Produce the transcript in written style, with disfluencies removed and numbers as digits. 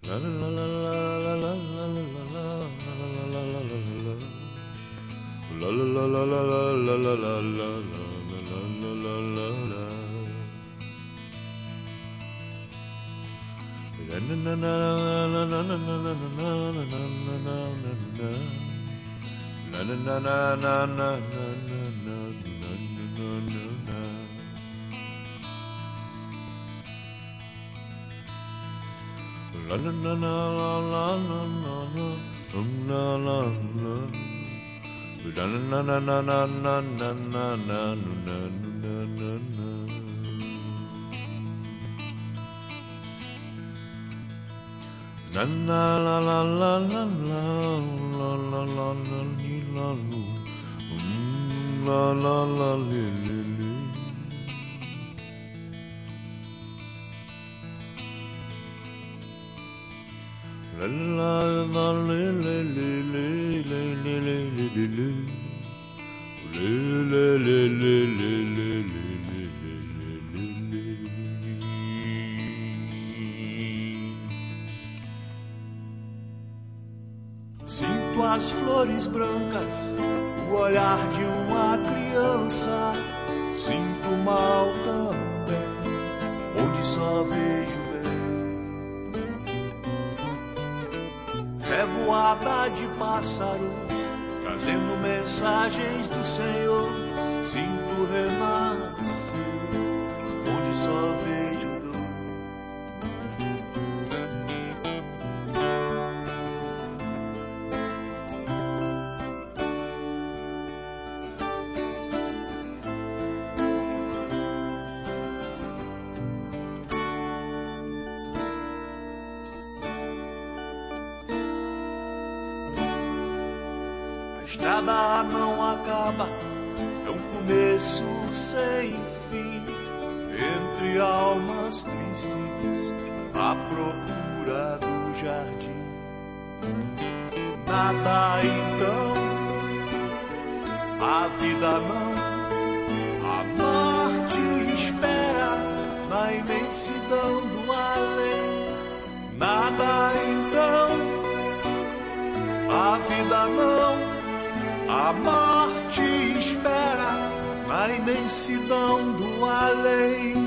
Sinto as flores brancas, o olhar de uma criança. Sinto mal também, onde só vejo bem. Revoada de pássaros, trazendo mensagens do Senhor. Sinto renascer, onde só vejo dor. A estrada não acaba, é um começo sem fim, entre almas tristes à procura do jardim. Nada então, a vida não, a morte espera na imensidão do além. Nada então, a vida não, a morte espera na imensidão do além.